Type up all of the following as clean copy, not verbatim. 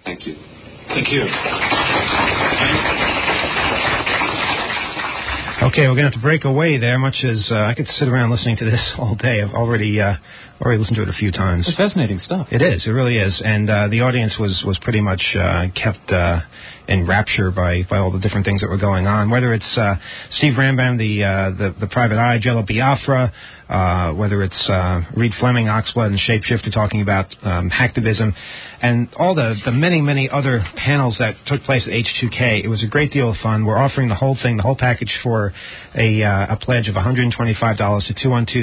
Thank you. Thank you. Okay, we're going to have to break away there, much as I could sit around listening to this all day. I've already listened to it a few times. It's fascinating stuff. It is. It really is. And the audience was pretty much kept in rapture by all the different things that were going on, whether it's Steve Rambam, the Private Eye, Jello Biafra, whether it's Reed Fleming, Oxblood, and Shapeshifter talking about hacktivism, and all the many, many other panels that took place at H2K. It was a great deal of fun. We're offering the whole thing, the whole package for a pledge of $125 to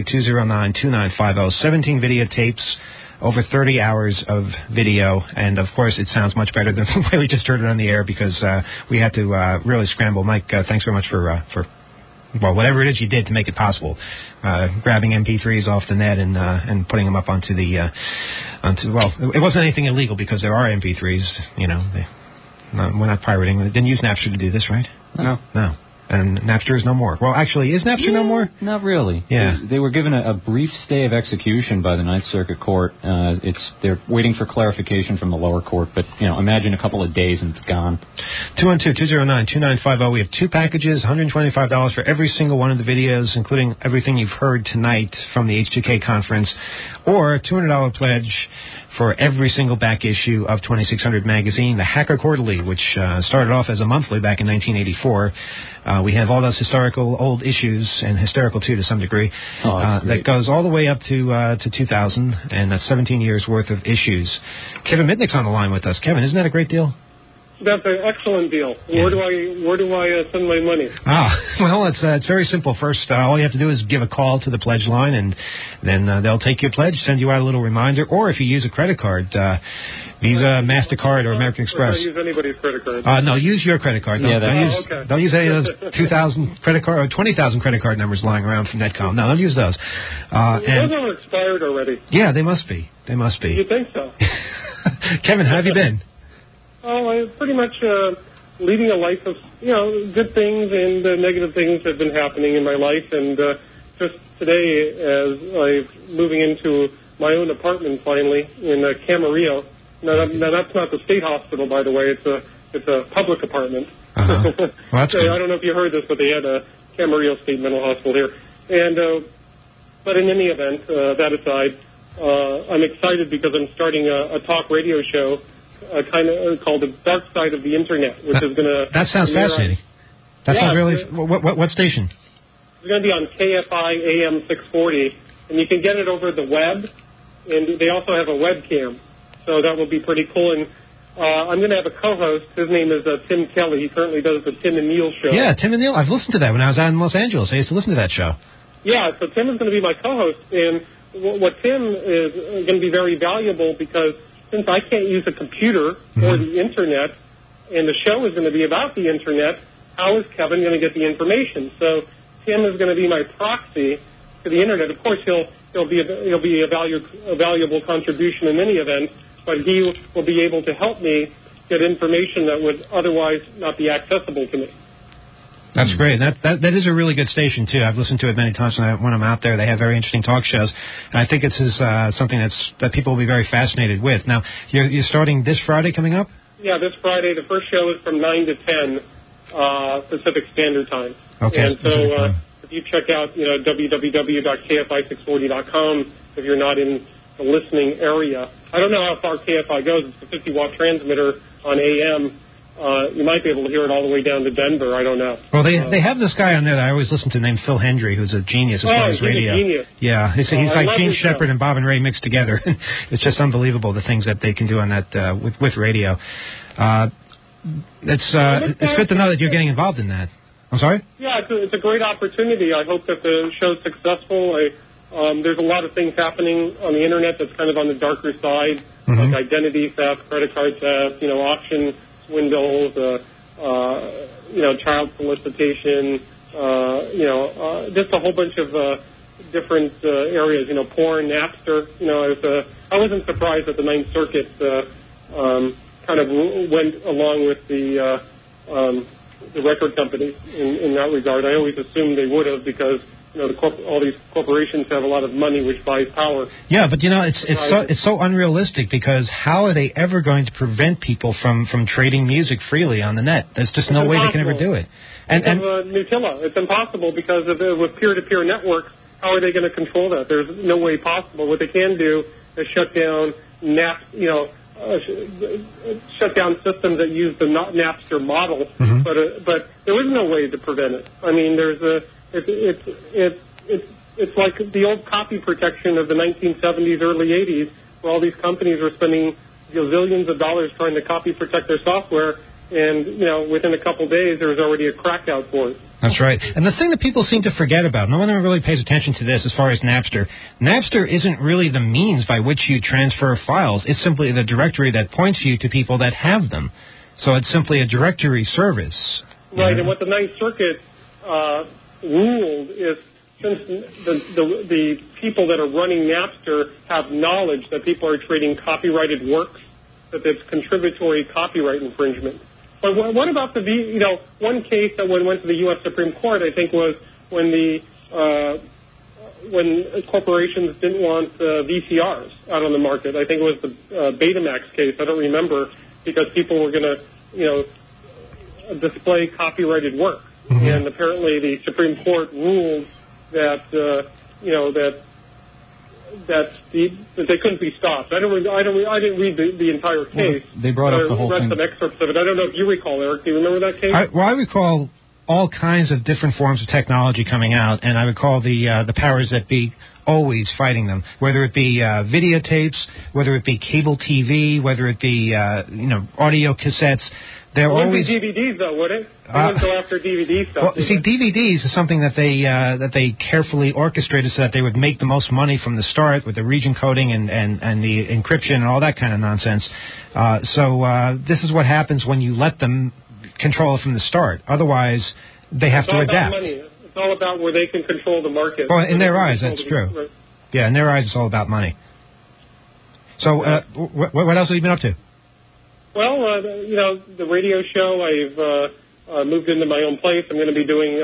212-209-2950. 17 videotapes, over 30 hours of video, and of course it sounds much better than the way we just heard it on the air because we had to really scramble. Mike, thanks very much for well, whatever it is you did to make it possible, grabbing MP3s off the net and putting them up onto the well, it wasn't anything illegal because there are MP3s. You know, we're not pirating. Didn't use Napster to do this, right? No. And Napster is no more. Well, actually, is Napster no more? Not really. Yeah. They were given a brief stay of execution by the Ninth Circuit Court. They're waiting for clarification from the lower court, but, imagine a couple of days and it's gone. 212-209-2950. We have two packages, $125 for every single one of the videos, including everything you've heard tonight from the H2K conference, or a $200 pledge for every single back issue of 2600 magazine, the Hacker Quarterly, which started off as a monthly back in 1984. We have all those historical old issues, and historical too to some degree, that goes all the way up to 2000, and that's 17 years worth of issues. Kevin Mitnick's on the line with us. Kevin, isn't that a great deal? That's an excellent deal. Yeah. Where do I send my money? Well, it's very simple. First, all you have to do is give a call to the pledge line, and then they'll take your pledge, send you out a little reminder, or if you use a credit card, Visa, MasterCard, or American Express. Don't use anybody's credit card. No, use your credit card. Don't use any of those 2,000 credit card or 20,000 credit card numbers lying around from Netcom. No, don't use those. Those are expired already. Yeah, they must be. You think so? Kevin, how have you been? Oh, I'm pretty much leading a life of, good things and negative things have been happening in my life. And just today, as I'm moving into my own apartment finally in Camarillo. Now, that's not the state hospital, by the way. It's a public apartment. Uh-huh. Well, that's good. I don't know if you heard this, but they had a Camarillo State Mental Hospital here. And but in any event, that aside, I'm excited because I'm starting a talk radio show. Kind of called the Dark Side of the Internet, which is going to... That sounds fascinating. That sounds really... What station? It's going to be on KFI AM 640, and you can get it over the web, and they also have a webcam, so that will be pretty cool. And I'm going to have a co-host. His name is Tim Kelly. He currently does the Tim and Neil show. Yeah, Tim and Neil. I've listened to that when I was out in Los Angeles. I used to listen to that show. Yeah, so Tim is going to be my co-host, and what Tim is going to be very valuable because... Since I can't use a computer or the Internet, and the show is going to be about the Internet, how is Kevin going to get the information? So Tim is going to be my proxy to the Internet. Of course, he'll be a valuable contribution in any event, but he will be able to help me get information that would otherwise not be accessible to me. That's great. That is a really good station, too. I've listened to it many times when I'm out there. They have very interesting talk shows. And I think it's something that people will be very fascinated with. Now, you're starting this Friday coming up? Yeah, this Friday. The first show is from 9 to 10 Pacific Standard Time. Okay. And so if you check out www.kfi640.com, if you're not in the listening area. I don't know how far KFI goes. It's a 50-watt transmitter on AM. You might be able to hear it all the way down to Denver. I don't know. Well, they have this guy on there that I always listen to named Phil Hendry, who's a genius as far as radio. He's a genius. Yeah, he's like Gene Shepard and Bob and Ray mixed together. It's just unbelievable the things that they can do on that with radio. It's good to know that you're getting involved in that. I'm sorry? Yeah, it's a great opportunity. I hope that the show's successful. There's a lot of things happening on the Internet that's kind of on the darker side, like identity theft, credit card theft, auction swindles, child solicitation, just a whole bunch of different areas, porn, Napster. I wasn't surprised that the Ninth Circuit kind of went along with the record companies in that regard. I always assumed they would have because all these corporations have a lot of money which buys power. Yeah, but it's so unrealistic, because how are they ever going to prevent people from trading music freely on the net? There's just no way they can ever do it. And Nutella, it's impossible, because with peer-to-peer networks, how are they going to control that? There's no way possible. What they can do is shut down shut down systems that use the Napster model, but there is no way to prevent it. I mean, it's like the old copy protection of the 1970s, early 80s, where all these companies were spending zillions of dollars trying to copy protect their software, and within a couple days there was already a crack out for it. That's right. And the thing that people seem to forget about, no one ever really pays attention to this as far as Napster. Napster isn't really the means by which you transfer files. It's simply the directory that points you to people that have them. So it's simply a directory service. Right, and what the Ninth Circuit ruled is, since the people that are running Napster have knowledge that people are trading copyrighted works, that it's contributory copyright infringement. But what about one case that went to the U.S. Supreme Court, I think, was when corporations didn't want VCRs out on the market. I think it was the Betamax case. I don't remember, because people were going to display copyrighted work. And apparently the Supreme Court ruled that that they couldn't be stopped. I didn't read the entire case. Well, they brought up the whole thing. I read some excerpts of it. I don't know if you recall, Eric. Do you remember that case? I recall all kinds of different forms of technology coming out, and I recall the powers that be always fighting them, whether it be videotapes, whether it be cable TV, whether it be audio cassettes. They're always DVDs, though, would it? They wouldn't go after DVD stuff. Well, see, DVDs is something that they carefully orchestrated so that they would make the most money from the start with the region coding and the encryption and all that kind of nonsense. So this is what happens when you let them control it from the start. Otherwise, they have to adapt. It's all about where they can control the market. Well, in their eyes, that's true. Right. Yeah, in their eyes, it's all about money. So what else have you been up to? Well, the radio show, I've moved into my own place. I'm going to be doing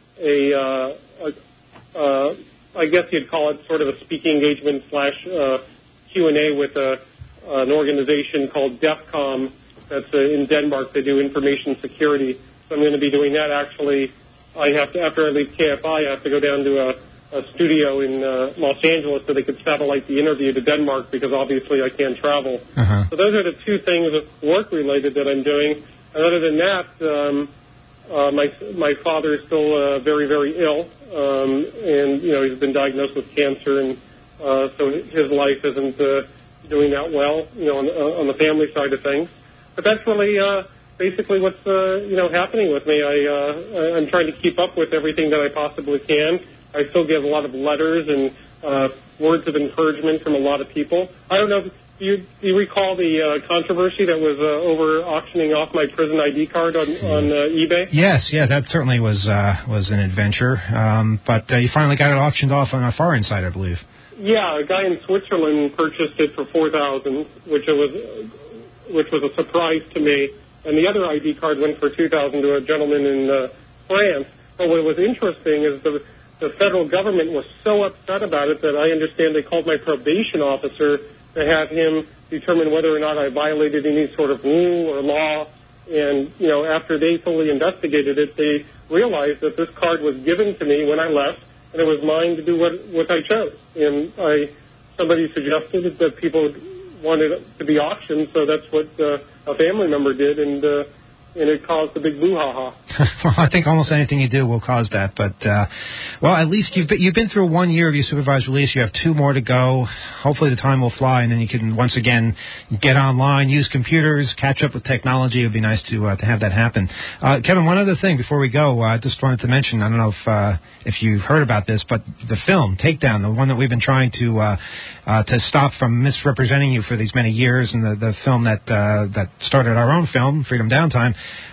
I guess you'd call it sort of a speaking engagement / Q&A with an organization called DEFCOM that's in Denmark. They do information security. So I'm going to be doing that. Actually, after I leave KFI, I have to go down to a studio in Los Angeles so they could satellite the interview to Denmark, because obviously I can't travel. So those are the two things work-related that I'm doing. And other than that, my father is still very, very ill, and he's been diagnosed with cancer, and so his life isn't doing that well, on the family side of things. But that's really basically what's happening with me. I'm trying to keep up with everything that I possibly can. I still get a lot of letters and words of encouragement from a lot of people. I don't know, do you recall the controversy that was over auctioning off my prison ID card on eBay? Yes, that certainly was an adventure. But you finally got it auctioned off on a foreign site, I believe. Yeah, a guy in Switzerland purchased it for $4,000, which was a surprise to me. And the other ID card went for $2,000 to a gentleman in France. But what was interesting is the federal government was so upset about it that I understand they called my probation officer to have him determine whether or not I violated any sort of rule or law. And, after they fully investigated it, they realized that this card was given to me when I left, and it was mine to do what I chose. And somebody suggested that people wanted it to be auctioned, so that's what a family member did, and it caused a big brouhaha. Well, I think almost anything you do will cause that. But, at least you've been through 1 year of your supervised release. You have 2 more to go. Hopefully the time will fly, and then you can once again get online, use computers, catch up with technology. It would be nice to have that happen. Kevin, one other thing before we go, I just wanted to mention, I don't know if you've heard about this, but the film, Takedown, the one that we've been trying to stop from misrepresenting you for these many years, and the film that started our own film, Freedom Downtime,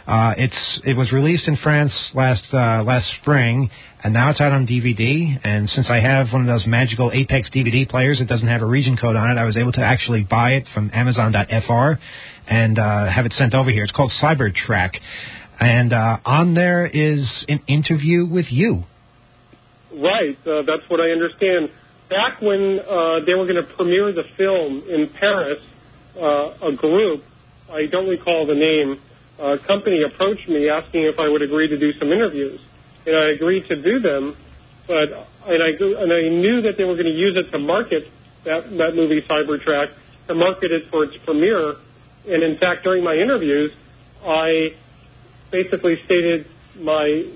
it was released in France last spring, and now it's out on DVD. And since I have one of those magical Apex DVD players that doesn't have a region code on it, I was able to actually buy it from Amazon.fr and have it sent over here. It's called Cybertrack, and on there is an interview with you. Right. That's what I understand. Back when they were going to premiere the film in Paris, a group, I don't recall the name, company approached me asking if I would agree to do some interviews. And I agreed to do them, and I knew that they were going to use it to market that movie Cybertrack, to market it for its premiere. And in fact, during my interviews, I basically stated my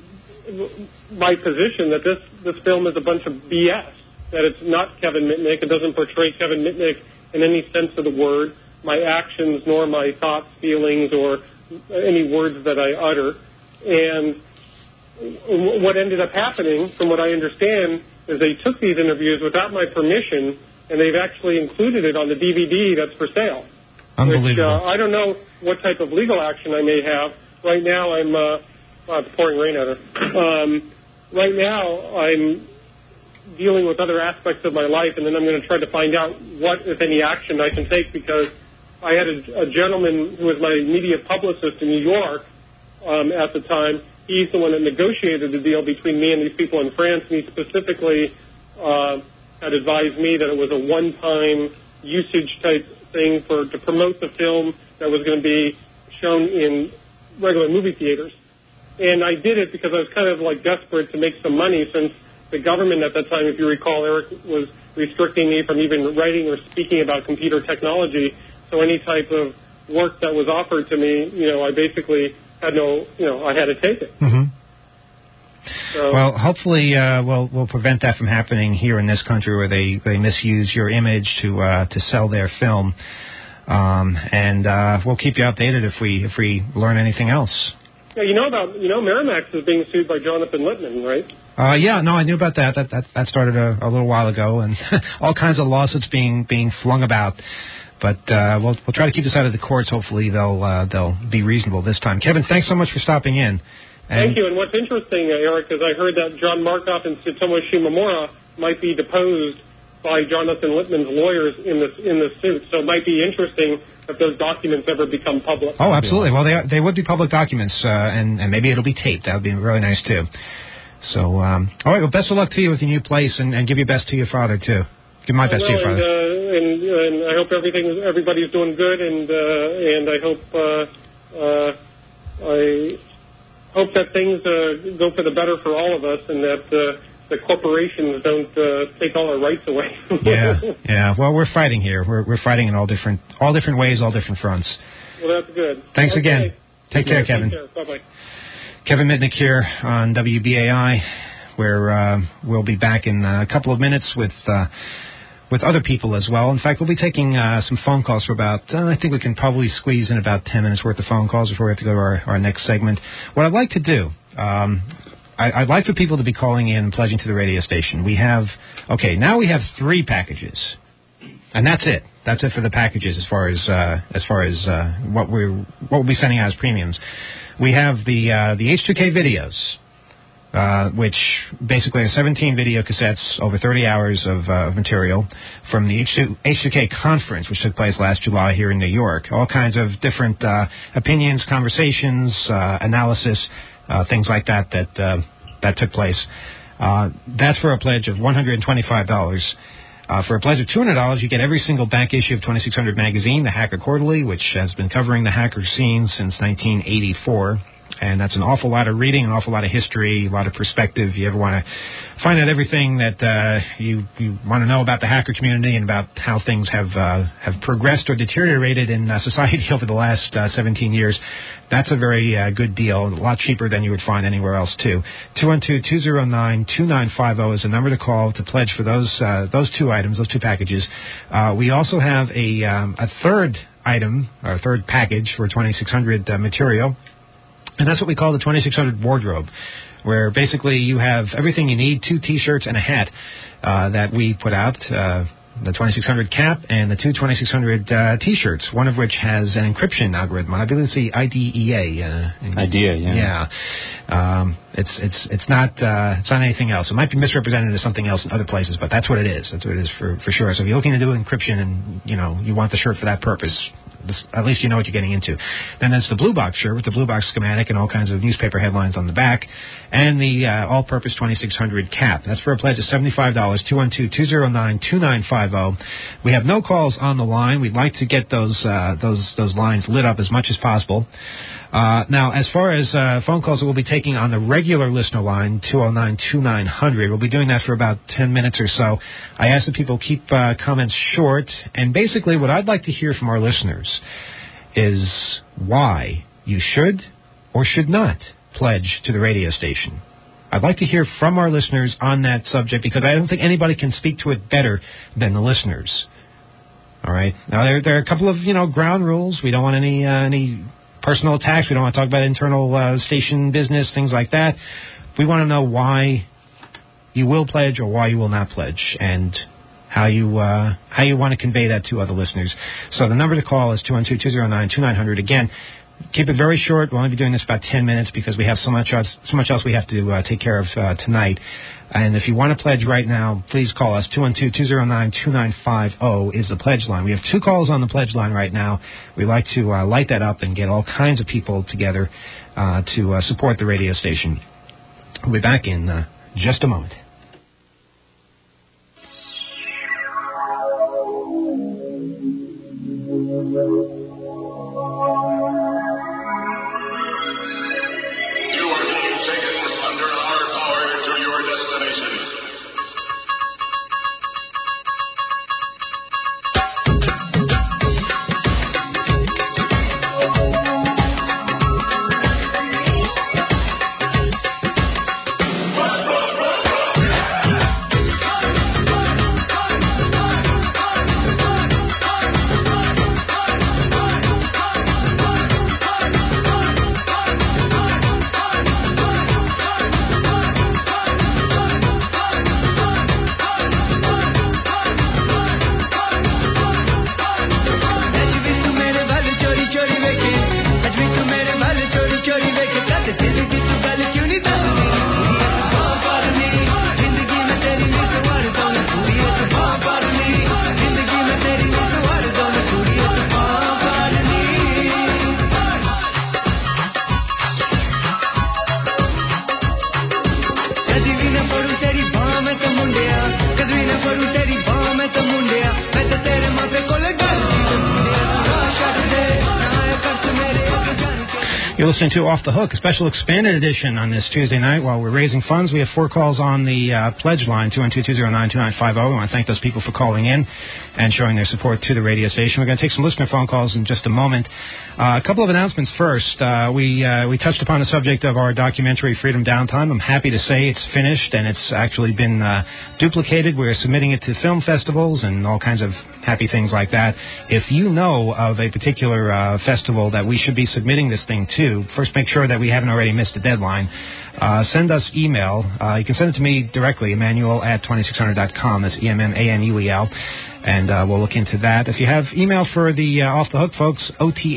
position that this film is a bunch of BS, that it's not Kevin Mitnick. It doesn't portray Kevin Mitnick in any sense of the word, my actions, nor my thoughts, feelings, or any words that I utter. And what ended up happening, from what I understand, is they took these interviews without my permission, and they've actually included it on the DVD that's for sale. Unbelievable. Which, I don't know what type of legal action I may have. Right now I'm, it's pouring rain out here. Right now I'm dealing with other aspects of my life, and then I'm going to try to find out what, if any, action I can take, because I had a gentleman who was my media publicist in New York at the time. He's the one that negotiated the deal between me and these people in France, and he specifically had advised me that it was a one-time usage type thing to promote the film that was going to be shown in regular movie theaters. And I did it because I was kind of like desperate to make some money, since the government at that time, if you recall, Eric, was restricting me from even writing or speaking about computer technology. So any type of work that was offered to me, I basically had I had to take it. Mm-hmm. So, well, hopefully we'll prevent that from happening here in this country, where they misuse your image to sell their film. And we'll keep you updated if we learn anything else. Yeah, Miramax is being sued by Jonathan Littman, right? Yeah, no, I knew about that. That started a little while ago, and all kinds of lawsuits being flung about. But we'll try to keep this out of the courts. Hopefully they'll be reasonable this time. Kevin, thanks so much for stopping in. Thank you. And what's interesting, Eric, is I heard that John Markoff and Tsutomu Shimomura might be deposed by Jonathan Littman's lawyers in the suit. So it might be interesting if those documents ever become public. Oh, absolutely. Well, they would be public documents, and maybe it'll be taped. That would be really nice, too. So, all right, well, best of luck to you with your new place, and give your best to your father, too. Give my best to your father. And I hope everybody's doing good, and I hope that things go for the better for all of us, and that the corporations don't take all our rights away. Yeah. Well, we're fighting here. We're fighting in all different ways, all different fronts. Well, that's good. Thanks again. Take care, Kevin. Take care. Bye-bye. Kevin Mitnick here on WBAI, where we'll be back in a couple of minutes with other people as well. In fact, we'll be taking some phone calls for about, I think we can probably squeeze in about 10 minutes worth of phone calls before we have to go to our next segment. What I'd like to do, I'd like for people to be calling in and pledging to the radio station. Now we have 3 packages, and that's it. That's it for the packages as far as what we'll be sending out as premiums. We have the H2K videos, which basically are 17 video cassettes over 30 hours of material from the H2K conference, which took place last July here in New York. All kinds of different opinions, conversations, analysis, things like that took place. That's for a pledge of $125. For a pledge of $200, you get every single back issue of 2600 magazine, the Hacker Quarterly, which has been covering the hacker scene since 1984. And that's an awful lot of reading, an awful lot of history, a lot of perspective. You ever want to find out everything that you want to know about the hacker community and about how things have progressed or deteriorated in society over the last 17 years, that's a very good deal, a lot cheaper than you would find anywhere else, too. 212-209-2950 is the number to call to pledge for those 2 items, those 2 packages. We also have a third item, or third package for 2600 material. And that's what we call the 2600 wardrobe, where basically you have everything you need, 2 T-shirts and a hat that we put out, the 2600 cap and the 2 2600 T-shirts, one of which has an encryption algorithm. I believe it's the IDEA. IDEA, yeah. Yeah. It's not anything else. It might be misrepresented as something else in other places, but that's what it is. That's what it is for sure. So if you're looking to do encryption and you want the shirt for that purpose, At least you know what you're getting into. Then there's the Blue Box shirt with the Blue Box schematic and all kinds of newspaper headlines on the back, and the all-purpose 2600 cap. That's for a pledge of $75. 212-209-2950. We have no calls on the line. We'd like to get those lines lit up as much as possible. Now, as far as phone calls that we'll be taking on the regular listener line, 209-2900, we'll be doing that for about 10 minutes or so. I ask that people keep comments short, and basically what I'd like to hear from our listeners is why you should or should not pledge to the radio station. I'd like to hear from our listeners on that subject because I don't think anybody can speak to it better than the listeners. All right? Now, there are a couple of, ground rules. We don't want any personal attacks. We don't want to talk about internal station business, things like that. We want to know why you will pledge or why you will not pledge, and how you want to convey that to other listeners. So the number to call is 212-209-2900. Again, keep it very short. We'll only be doing this about 10 minutes because we have so much else we have to take care of tonight. And if you want to pledge right now, please call us. 212-209-2950 is the pledge line. We have 2 calls on the pledge line right now. We'd like to light that up and get all kinds of people together to support the radio station. We'll be back in just a moment. You're listening to Off the Hook, a special expanded edition on this Tuesday night. While we're raising funds, we have 4 calls on the pledge line, 212-209-2950. We want to thank those people for calling in and showing their support to the radio station. We're going to take some listener phone calls in just a moment. A couple of announcements first. We touched upon the subject of our documentary, Freedom Downtime. I'm happy to say it's finished, and it's actually been duplicated. We're submitting it to film festivals and all kinds of happy things like that. If you know of a particular festival that we should be submitting this thing to, first make sure that we haven't already missed the deadline. Send us email. You can send it to me directly, Emmanuel@2600.com. That's EMMANUEL. And we'll look into that. If you have email for the Off the Hook folks,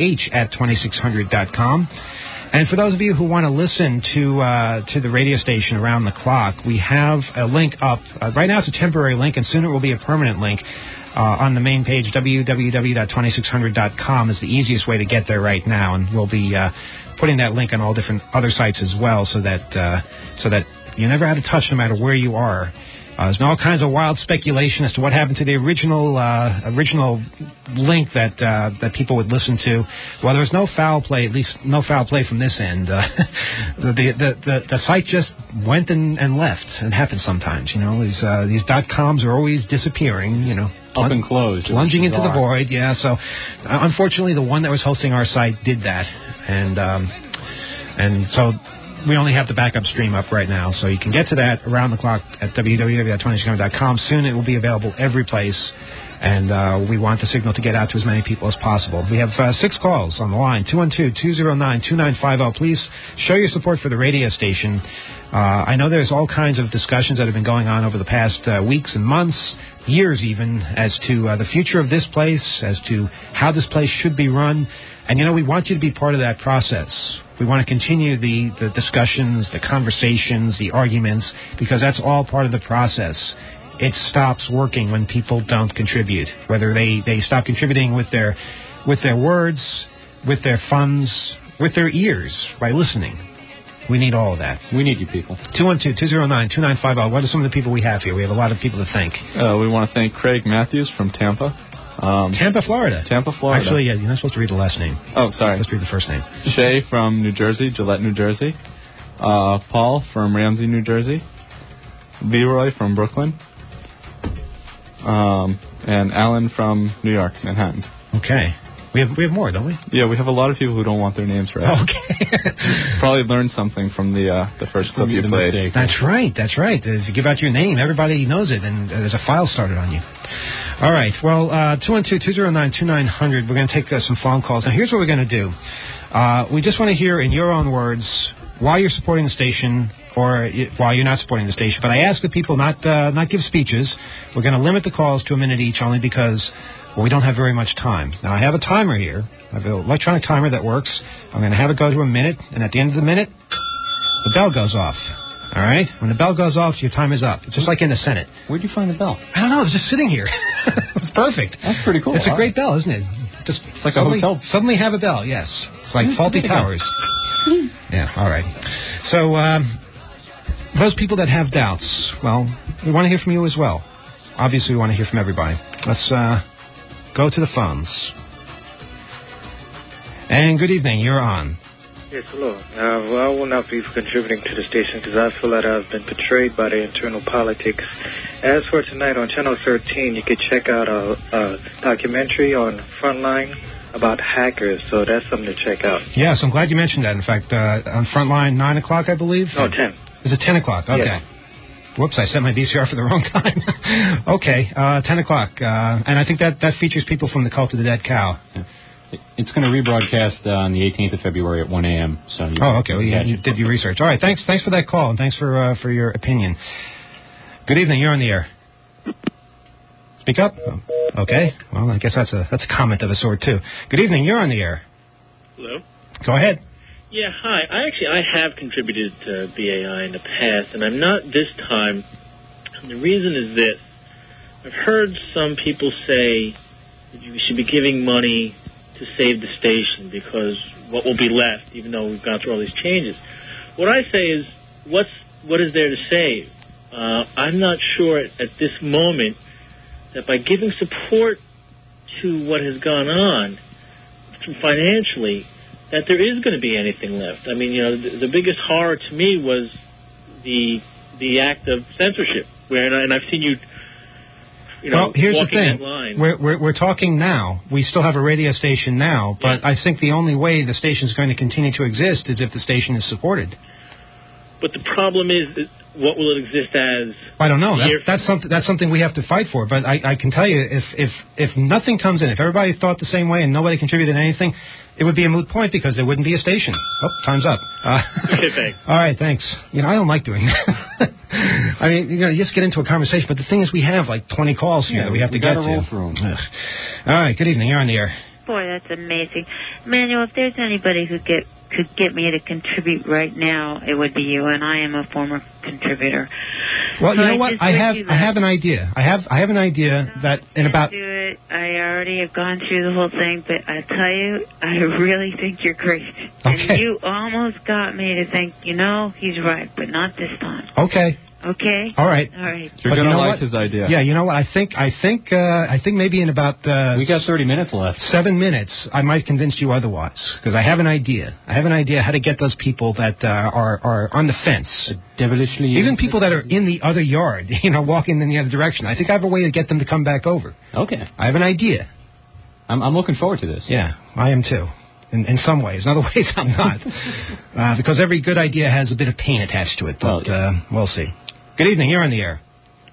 OTH@2600.com. And for those of you who want to listen to the radio station around the clock, we have a link up. Right now it's a temporary link, and soon it will be a permanent link. On the main page, www.2600.com is the easiest way to get there right now, and we'll be putting that link on all different other sites as well, so that you're never out of touch no matter where you are. There's been all kinds of wild speculation as to what happened to the original link that people would listen to. Well, there was no foul play, at least no foul play from this end. The site just went and left. It happens sometimes, These .coms are always disappearing, Up and closed. Plunging into the void, yeah. So, unfortunately, the one that was hosting our site did that. And so we only have the backup stream up right now, so you can get to that around the clock at www.2600.com. Soon it will be available every place, and we want the signal to get out to as many people as possible. We have 6 calls on the line, 212-209-2950. Please show your support for the radio station. I know there's all kinds of discussions that have been going on over the past weeks and months, years even, as to the future of this place, as to how this place should be run. And, we want you to be part of that process. We want to continue the discussions, the conversations, the arguments, because that's all part of the process. It stops working when people don't contribute, whether they stop contributing with their with their words, with their funds, with their ears, by listening. We need all of that. We need you people. 212-209-2950. What are some of the people we have here? We have a lot of people to thank. We want to thank Craig Matthews from Tampa. Tampa, Florida. Actually, yeah, you're not supposed to read the last name. Oh, sorry. Just read the first name. Shay from New Jersey, Gillette, New Jersey. Paul from Ramsey, New Jersey. Leroy from Brooklyn. And Alan from New York, Manhattan. Okay. We have more, don't we? Yeah, we have a lot of people who don't want their names read. Okay. Probably learned something from the first clip you played. Mistake. That's right. If you give out your name, everybody knows it, and there's a file started on you. All right. Well, 212-209-2900. We're going to take some phone calls. Now, here's what we're going to do. We just want to hear in your own words why you're supporting the station or why you're not supporting the station. But I ask the people not give speeches. We're going to limit the calls to a minute each, only because we don't have very much time. Now, I have a timer here. I have an electronic timer that works. I'm going to have it go to a minute, and at the end of the minute, the bell goes off. All right? When the bell goes off, your time is up. It's just like in the Senate. Where'd you find the bell? I don't know. It was just sitting here. It's perfect. That's pretty cool. It's a great bell, isn't it? Just it's like a hotel. Suddenly have a bell, yes. It's like Faulty Towers. Yeah, all right. So, those people that have doubts, well, we want to hear from you as well. Obviously, we want to hear from everybody. Let's go to the phones. And good evening. You're on. Yes, hello. Well, I will not be contributing to the station because I feel that I've been betrayed by the internal politics. As for tonight on Channel 13, you could check out a documentary on Frontline about hackers, so that's something to check out. Yes, I'm glad you mentioned that. In fact, on Frontline, 9 o'clock, I believe? No, 10. Is it 10 o'clock? Okay. Yes. Whoops, I set my VCR for the wrong time. Okay, 10 o'clock. And I think that features people from the Cult of the Dead Cow. Yeah. It's going to rebroadcast on the 18th of February at 1 a.m. So okay. Well, you did your research. All right, thanks for that call, and thanks for your opinion. Good evening. You're on the air. Speak up. Okay. Well, I guess that's a comment of a sort, too. Good evening. You're on the air. Hello? Go ahead. Yeah, hi. I have contributed to BAI in the past, and I'm not this time. And the reason is this. I've heard some people say that you should be giving money to save the station because what will be left, even though we've gone through all these changes. What I say is, what is there to save? I'm not sure at this moment that by giving support to what has gone on financially, that there is going to be anything left. I mean, the biggest horror to me was the act of censorship, and I've seen you. Well, here's the walking thing. that line. We're talking now. We still have a radio station now, but I think the only way the station is going to continue to exist is if the station is supported. But the problem is, what will it exist as? I don't know. That's something we have to fight for. But I can tell you, if nothing comes in, if everybody thought the same way and nobody contributed anything, it would be a moot point because there wouldn't be a station. Oh, time's up. Okay, thanks. All right, thanks. I don't like doing that. I mean, you just get into a conversation. But the thing is, we have like 20 calls here that we have to get to. Roll through them. All right, good evening. You're on the air. Boy, that's amazing. Manuel, if there's anybody who could get me to contribute right now, it would be you, and I am a former contributor. Well, you know what? I have an idea. I have an idea that in about... do it. I already have gone through the whole thing, but I tell you, I really think you're great. Okay. And you almost got me to think, he's right, but not this time. Okay. Okay? All right. All right. You're going to like his idea. Yeah, you know what? I think maybe in about... we got 30 minutes left. 7 minutes, I might convince you otherwise. Because I have an idea. I have an idea how to get those people that are on the fence. Devilishly... Even people that are in the other yard, walking in the other direction. I think I have a way to get them to come back over. Okay. I have an idea. I'm looking forward to this. Yeah, I am too. In some ways. In other ways, I'm not. Because every good idea has a bit of pain attached to it. But we'll see. Good evening. You're on the air.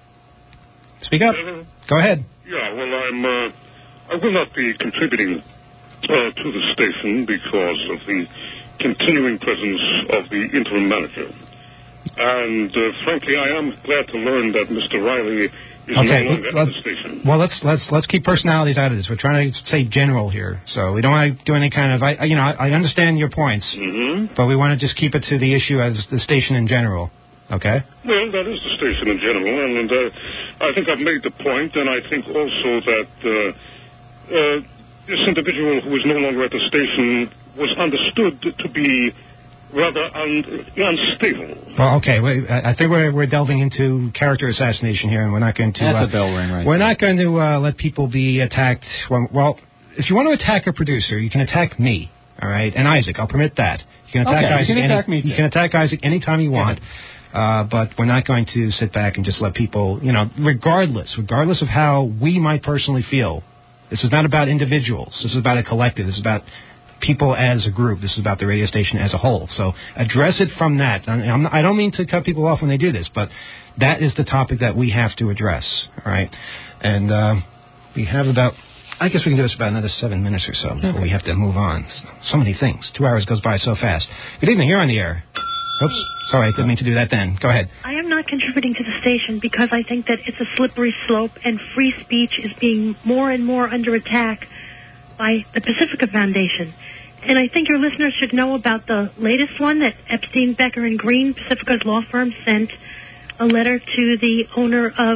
Speak up. Go ahead. Yeah, well, I will not be contributing to the station because of the continuing presence of the interim manager. And frankly, I am glad to learn that Mr. Riley is no longer at the station. Well, let's keep personalities out of this. We're trying to say general here, so we don't want to do any kind of. I understand your points, but we want to just keep it to the issue as the station in general. Okay. Well, that is the station in general, and I think I've made the point, and I think also that this individual who is no longer at the station was understood to be rather unstable. Well, okay. I think we're delving into character assassination here, and we're not going to. That's a bell ring, right? We're not going to let people be attacked. Well, if you want to attack a producer, you can attack me, all right, and Isaac. I'll permit that. You can attack Isaac. You can attack Isaac anytime you want. But we're not going to sit back and just let people, regardless of how we might personally feel. This is not about individuals. This is about a collective. This is about people as a group. This is about the radio station as a whole. So address it from that. I don't mean to cut people off when they do this, but that is the topic that we have to address. All right, and we have about. I guess we can do this about another 7 minutes or so before we have to move on. So many things. 2 hours goes by so fast. Good evening. You're on the air. Oops. Sorry, I didn't mean to do that then. Go ahead. I am not contributing to the station because I think that it's a slippery slope and free speech is being more and more under attack by the Pacifica Foundation. And I think your listeners should know about the latest one that Epstein, Becker, and Green, Pacifica's law firm, sent a letter to the owner of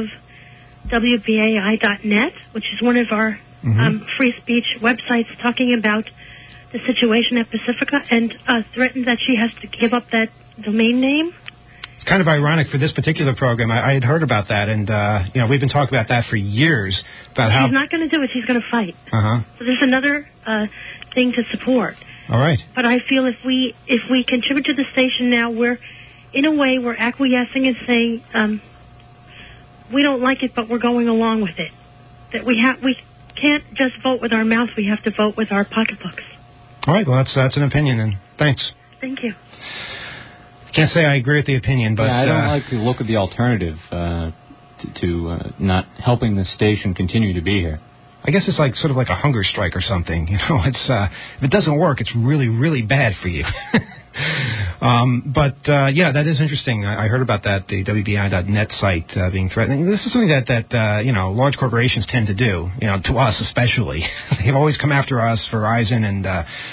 WBAI.net, which is one of our free speech websites, talking about the situation at Pacifica, and threatened that she has to give up that domain name. It's kind of ironic for this particular program. I had heard about that, and we've been talking about that for years. About how she's not going to do it. She's going to fight. So there's another thing to support. All right. But I feel if we contribute to the station now, we're acquiescing and saying we don't like it, but we're going along with it. That we can't just vote with our mouth. We have to vote with our pocketbooks. All right. Well, that's an opinion, and thanks. Thank you. Can't say I agree with the opinion, but I don't like to look at the alternative to not helping the station continue to be here. I guess it's sort of like a hunger strike or something. It's if it doesn't work, it's really, really bad for you. But that is interesting. I heard about that, the WBI.net site being threatened. This is something that large corporations tend to do, to us especially. They've always come after us, Verizon and,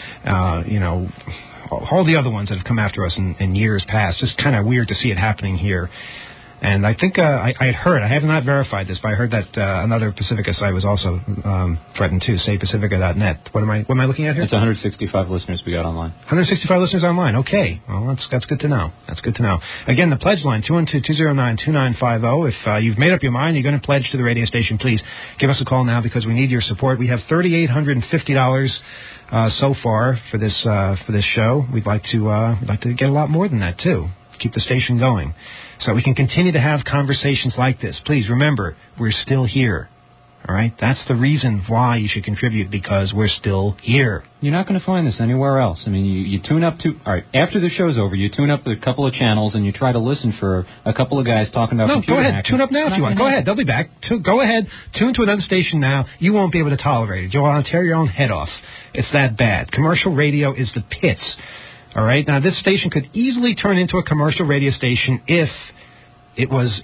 all the other ones that have come after us in years past. Just kind of weird to see it happening here. And I think I had heard, I have not verified this, but I heard that another Pacifica site was also threatened too, say Pacifica.net. What am I looking at here? It's 165 listeners we got online. 165 listeners online. Okay. Well, that's good to know. That's good to know. Again, the pledge line, 212-209-2950. If you've made up your mind, you're going to pledge to the radio station, please give us a call now because we need your support. We have $3,850 so far for this show. We'd like to get a lot more than that too. Keep the station going so we can continue to have conversations like this. Please remember, we're still here. All right? That's the reason why you should contribute, because we're still here. You're not going to find this anywhere else. I mean, you tune up to... All right, after the show's over, you tune up a couple of channels and you try to listen for a couple of guys talking about computer go ahead. hacking. Tune up now if you want. Go ahead. They'll be back. Go ahead. Tune to another station now. You won't be able to tolerate it. You'll want to tear your own head off. It's that bad. Commercial radio is the pits. All right. Now, this station could easily turn into a commercial radio station if it was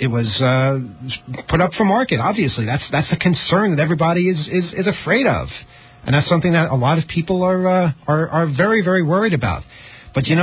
put up for market. Obviously, that's a concern that everybody is afraid of, and that's something that a lot of people are very, very worried about. But you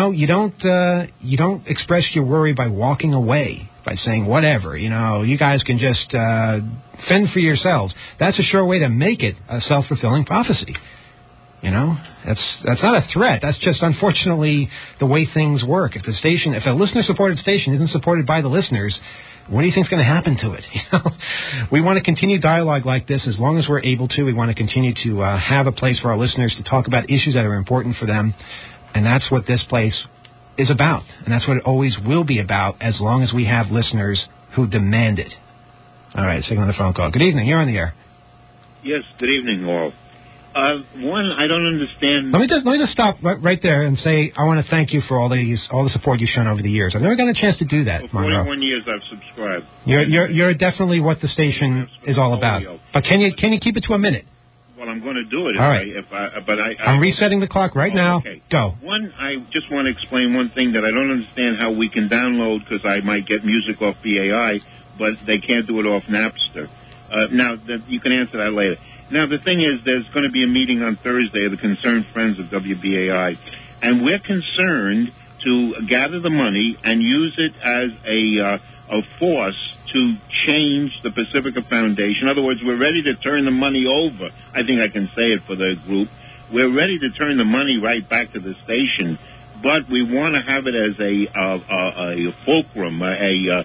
don't express your worry by walking away, by saying whatever. You guys can just fend for yourselves. That's a sure way to make it a self-fulfilling prophecy. That's not a threat. That's just, unfortunately, the way things work. If a listener-supported station isn't supported by the listeners, what do you think's going to happen to it? We want to continue dialogue like this as long as we're able to. We want to continue to have a place for our listeners to talk about issues that are important for them, and that's what this place is about, and that's what it always will be about as long as we have listeners who demand it. All right, second on the phone call. Good evening. You're on the air. Yes, good evening, Laurel. One, I don't understand. Let me just stop right there and say I want to thank you for all the support you've shown over the years. I've never gotten a chance to do that, For 41 years I've subscribed. You're definitely what the station is all about. But can you keep it to a minute? Well, I'm going to do it. All right. I'm resetting the clock right now. Okay. Go. One, I just want to explain one thing that I don't understand how we can download, because I might get music off BAI, but they can't do it off Napster. Now, you can answer that later. Now, the thing is, there's going to be a meeting on Thursday of the Concerned Friends of WBAI, and we're concerned to gather the money and use it as a force to change the Pacifica Foundation. In other words, we're ready to turn the money over. I think I can say it for the group. We're ready to turn the money right back to the station, but we want to have it as a fulcrum, a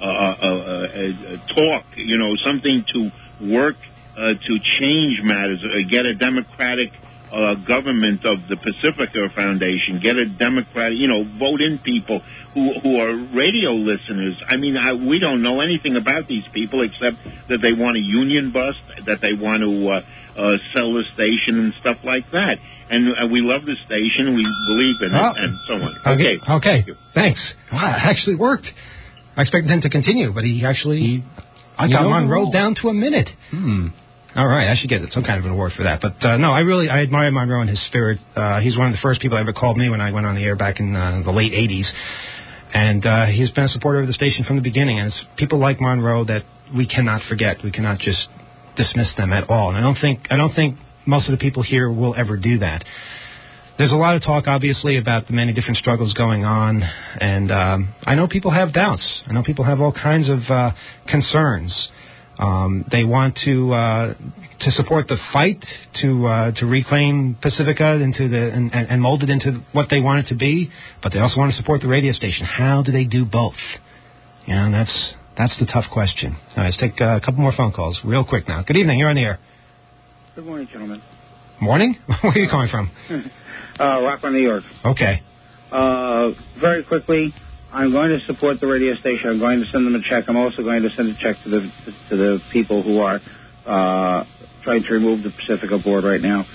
talk, something to work to change matters, get a democratic government of the Pacifica Foundation, get a democratic, vote in people who are radio listeners. I mean, we don't know anything about these people except that they want a union bust, that they want to sell the station and stuff like that. And we love the station, we believe in it, and so on. Okay. Thanks. Wow, it actually worked. I expected him to continue, but I got Monroe down to a minute. All right, I should get some kind of an award for that. But no, I admire Monroe and his spirit. He's one of the first people that ever called me when I went on the air back in the late 80s. And he's been a supporter of the station from the beginning. And it's people like Monroe that we cannot forget. We cannot just dismiss them at all. And I don't think most of the people here will ever do that. There's a lot of talk, obviously, about the many different struggles going on. And I know people have doubts. I know people have all kinds of concerns. They want to support the fight to reclaim Pacifica and mold it into what they want it to be, but they also want to support the radio station. How do they do both? That's the tough question. All right, let's take a couple more phone calls real quick now. Good evening. You're on the air. Good morning, gentlemen. Morning? Where are you calling from? Rockland, New York. Okay. Very quickly, I'm going to support the radio station. I'm going to send them a check. I'm also going to send a check to the people who are trying to remove the Pacifica board right now.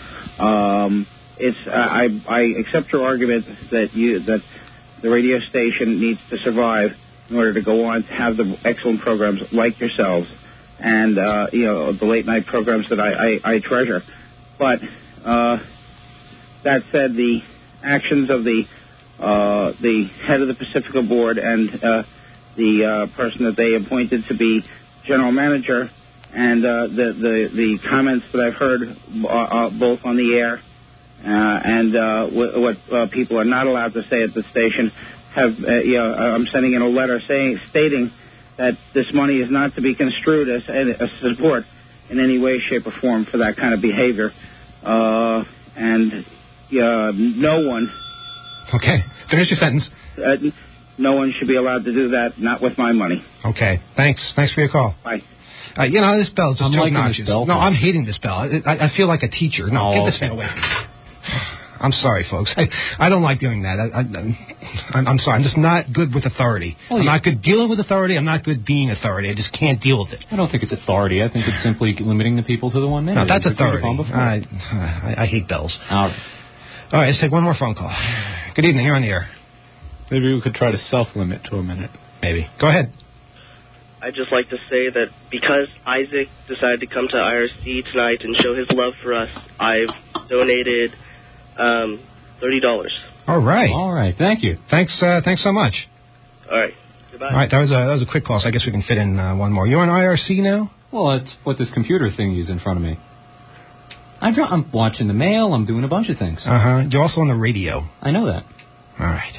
I accept your argument that the radio station needs to survive in order to go on to have the excellent programs like yourselves and the late night programs that I treasure. But that said, the actions of the head of the Pacifica board and the person that they appointed to be general manager, and the comments that I've heard both on the air and what people are not allowed to say at the station have. I'm sending in a letter stating that this money is not to be construed as support in any way, shape, or form for that kind of behavior, and no one. Okay. Finish your sentence. No one should be allowed to do that, not with my money. Okay. Thanks for your call. Bye. This bell's just too obnoxious. This bell. No, I'm hating this bell. I feel like a teacher. No, get this thing away from me. I'm sorry, folks. I don't like doing that. I'm sorry. I'm just not good with authority. I'm not good dealing with authority. I'm not good being authority. I just can't deal with it. I don't think it's authority. I think it's simply limiting the people to the 1 minute. No, that's authority. I hate bells. All right, let's take one more phone call. Good evening. You're on the air. Maybe we could try to self-limit to a minute. Maybe. Go ahead. I'd just like to say that because Isaac decided to come to IRC tonight and show his love for us, I've donated $30. All right. Thank you. Thanks so much. All right. Goodbye. All right. That was a quick call, so I guess we can fit in one more. You're on IRC now? Well, it's what this computer thing is in front of me. I'm watching the mail. I'm doing a bunch of things. You're also on the radio. I know that. All right.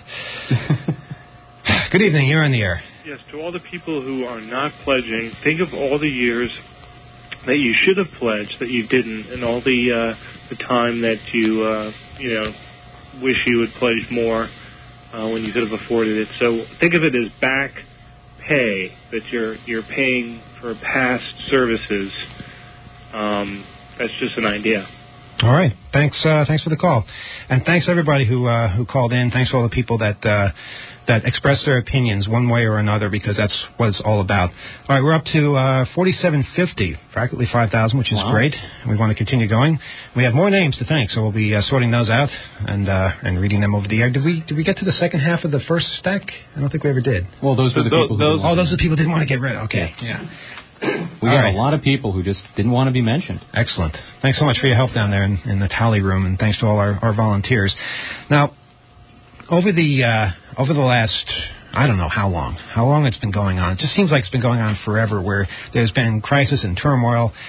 Good evening. You're on the air. Yes, to all the people who are not pledging, think of all the years that you should have pledged that you didn't, and all the time that you wish you had pledged more when you could have afforded it. So think of it as back pay that you're paying for past services. That's just an idea. All right. Thanks for the call, and thanks everybody who called in. Thanks for all the people that expressed their opinions one way or another, because that's what it's all about. All right, we're up to 4750, practically 5,000, which is great. We want to continue going. We have more names to thank, so we'll be sorting those out and reading them over the air. Did we get to the second half of the first stack? I don't think we ever did. Well, those were the people. Those are the people who didn't want to get rid of. Okay. Yeah. We got a lot of people who just didn't want to be mentioned. Excellent. Thanks so much for your help down there in the tally room, and thanks to all our volunteers. Now, over the last, I don't know how long it's been going on. It just seems like it's been going on forever, where there's been crisis and turmoil,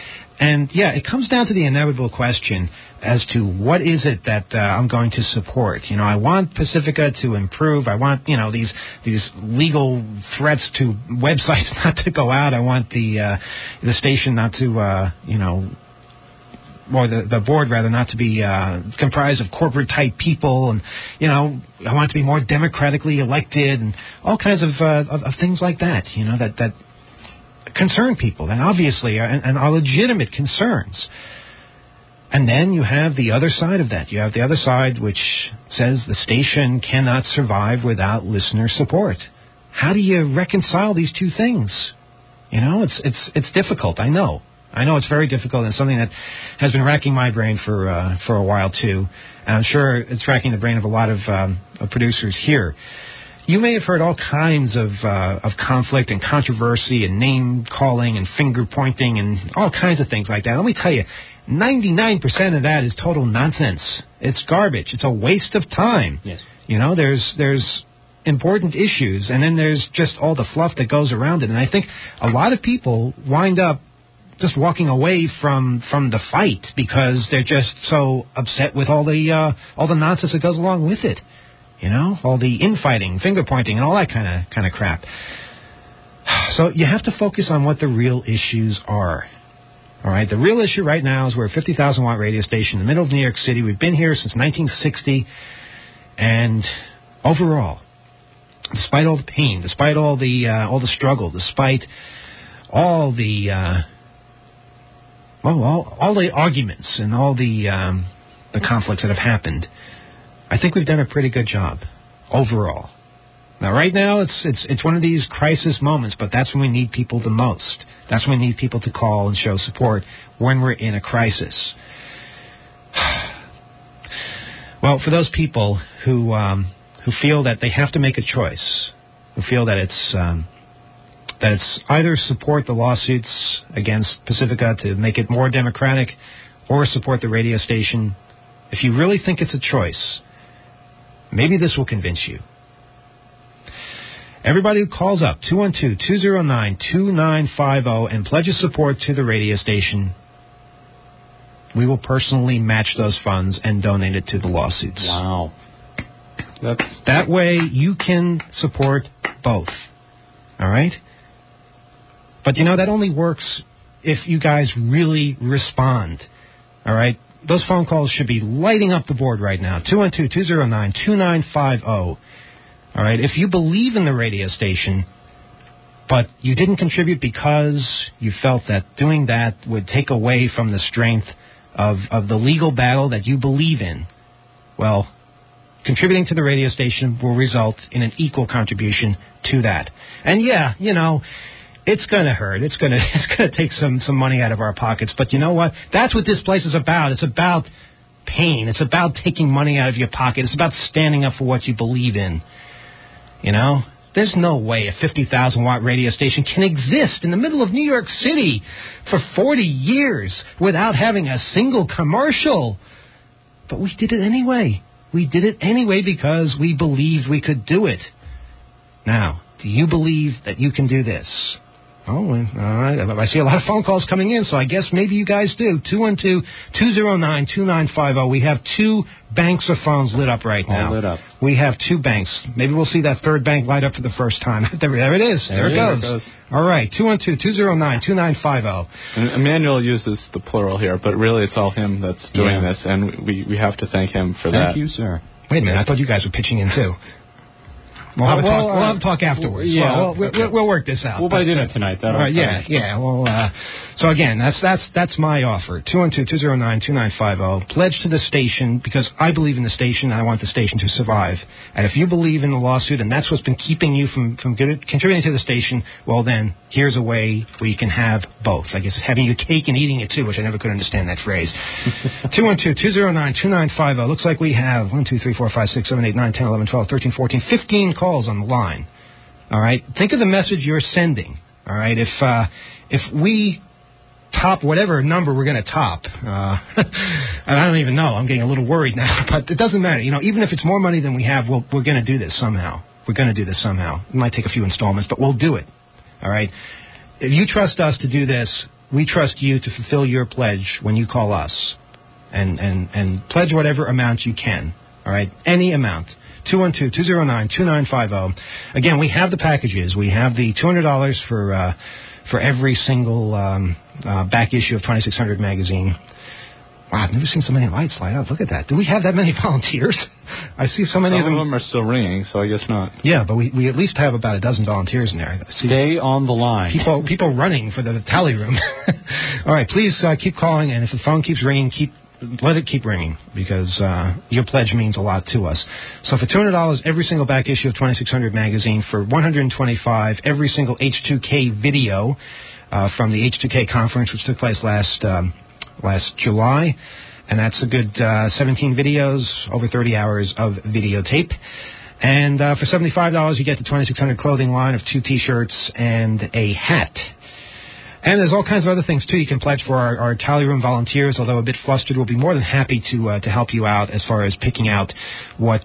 And, yeah, it comes down to the inevitable question as to what is it that I'm going to support. You know, I want Pacifica to improve. I want, you know, these legal threats to websites not to go out. I want the station not to, you know, or the board, rather, not to be comprised of corporate-type people. And, you know, I want it to be more democratically elected and all kinds of things like that, you know, that concern people, and obviously are legitimate concerns. And then you have the other side of that. You have the other side which says the station cannot survive without listener support. How do you reconcile these two things? You know, it's difficult. I know it's very difficult, and it's something that has been racking my brain for a while too. And I'm sure it's racking the brain of a lot of producers here. You may have heard all kinds of conflict and controversy and name calling and finger pointing and all kinds of things like that. Let me tell you, 99% of that is total nonsense. It's garbage. It's a waste of time. Yes. You know, there's important issues, and then there's just all the fluff that goes around it. And I think a lot of people wind up just walking away from the fight because they're just so upset with all the nonsense that goes along with it. You know, all the infighting, finger pointing, and all that kind of crap. So you have to focus on what the real issues are. All right, the real issue right now is we're a 50,000-watt radio station in the middle of New York City. We've been here since 1960, and overall, despite all the pain, despite all the struggle, despite all the all the arguments and all the conflicts that have happened, I think we've done a pretty good job overall. Now, right now, it's one of these crisis moments, but that's when we need people the most. That's when we need people to call and show support when we're in a crisis. Well, for those people who feel that they have to make a choice, who feel that it's either support the lawsuits against Pacifica to make it more democratic or support the radio station, if you really think it's a choice, maybe this will convince you. Everybody who calls up, 212-209-2950, and pledges support to the radio station, we will personally match those funds and donate it to the lawsuits. Wow. That way you can support both. All right? But, you know, that only works if you guys really respond. All right? Those phone calls should be lighting up the board right now. 212-209-2950. All right, if you believe in the radio station, but you didn't contribute because you felt that doing that would take away from the strength of the legal battle that you believe in, well, contributing to the radio station will result in an equal contribution to that. And yeah, you know, it's going to hurt. It's going to take some money out of our pockets. But you know what? That's what this place is about. It's about pain. It's about taking money out of your pocket. It's about standing up for what you believe in. You know, there's no way a 50,000-watt radio station can exist in the middle of New York City for 40 years without having a single commercial. But we did it anyway. We did it anyway because we believed we could do it. Now, do you believe that you can do this? Oh, all right. I see a lot of phone calls coming in, so I guess maybe you guys do. 212-209-2950. We have two banks of phones lit up right now. All lit up. We have two banks. Maybe we'll see that third bank light up for the first time. There it is. There it goes. All right. 212-209-2950. And Emmanuel uses the plural here, but really it's all him that's doing this, and we have to thank him for that. Thank you, sir. Wait a minute. I thought you guys were pitching in, too. We'll have a talk afterwards. We'll work this out. We'll buy dinner tonight. Yeah. Well, so again, that's my offer. 212-209-2950. Pledge to the station because I believe in the station and I want the station to survive. And if you believe in the lawsuit and that's what's been keeping you from contributing to the station, well then, here's a way where you can have both. I guess having your cake and eating it too, which I never could understand that phrase. 212-209-2950. Looks like we have 1, 2, 3, 4, 5, 6, 7, 8, 9, 10, 11, 12, 13, 14, 15 calls on the line. All right? Think of the message you're sending. All right? If we top whatever number we're going to top, I don't even know. I'm getting a little worried now, but it doesn't matter. You know, even if it's more money than we have, we're going to do this somehow. We're going to do this somehow. It might take a few installments, but we'll do it. All right? If you trust us to do this, we trust you to fulfill your pledge when you call us. And pledge whatever amount you can. All right? Any amount. 212-209-2950. Again, we have the packages. We have the $200 for every single back issue of 2600 magazine. Wow, I've never seen so many lights light up. Look at that. Do we have that many volunteers? I see so many of them. Some of them are still ringing, so I guess not. Yeah, but we at least have about a dozen volunteers in there. Stay on the line. People running for the tally room. All right, please keep calling, and if the phone keeps ringing, let it keep ringing, because your pledge means a lot to us. So for $200, every single back issue of 2600 magazine. For $125, every single H2K video from the H2K conference, which took place last July. And that's a good 17 videos, over 30 hours of videotape. And for $75, you get the 2600 clothing line of 2 T-shirts and a hat. And there's all kinds of other things, too. You can pledge for our tally room volunteers. Although a bit flustered, we'll be more than happy to help you out as far as picking out what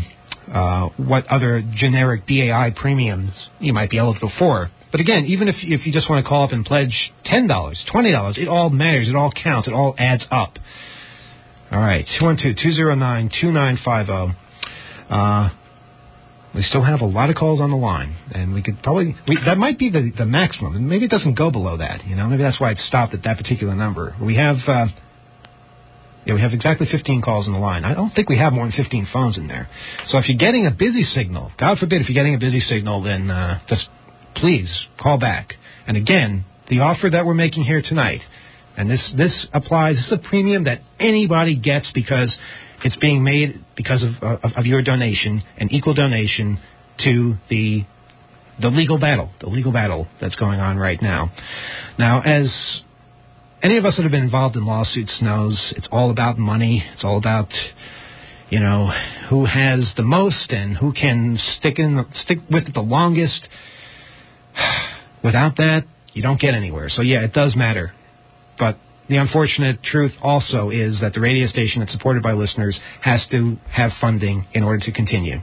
other generic BAI premiums you might be eligible for. But again, even if you just want to call up and pledge $10, $20, it all matters. It all counts. It all adds up. All right, 212-209-2950. We still have a lot of calls on the line, and we could probably... that might be the maximum. Maybe it doesn't go below that, you know? Maybe that's why it stopped at that particular number. We have exactly 15 calls on the line. I don't think we have more than 15 phones in there. So if you're getting a busy signal, God forbid if you're getting a busy signal, then just please call back. And again, the offer that we're making here tonight, and this applies, this is a premium that anybody gets because it's being made because of your donation, an equal donation to the legal battle that's going on right now. Now, as any of us that have been involved in lawsuits knows, it's all about money. It's all about, you know, who has the most and who can stick with it the longest. Without that, you don't get anywhere. So, yeah, it does matter. But the unfortunate truth also is that the radio station that's supported by listeners has to have funding in order to continue.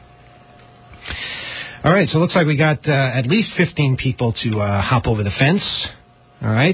All right, so it looks like we got at least 15 people to hop over the fence. All right.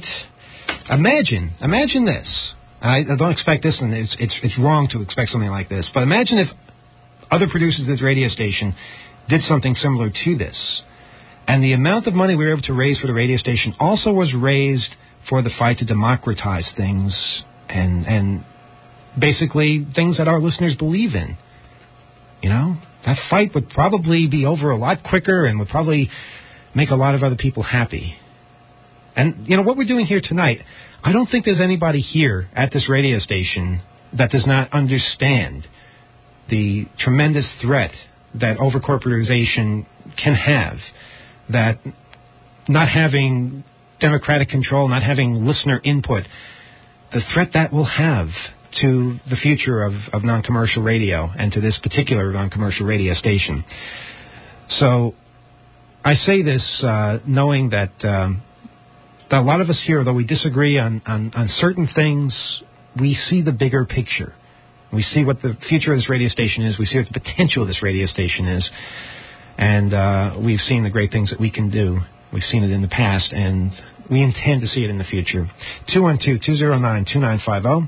Imagine this. I don't expect this, and it's wrong to expect something like this. But imagine if other producers of this radio station did something similar to this. And the amount of money we were able to raise for the radio station also was raised for the fight to democratize things and basically things that our listeners believe in. You know, that fight would probably be over a lot quicker and would probably make a lot of other people happy. And, you know, what we're doing here tonight, I don't think there's anybody here at this radio station that does not understand the tremendous threat that overcorporatization can have, that not having democratic control, not having listener input, the threat that will have to the future of non-commercial radio and to this particular non-commercial radio station. So I say this knowing that a lot of us here, though we disagree on certain things, we see the bigger picture. We see what the future of this radio station is. We see what the potential of this radio station is. And we've seen the great things that we can do. We've seen it in the past, and we intend to see it in the future. 212-209-2950.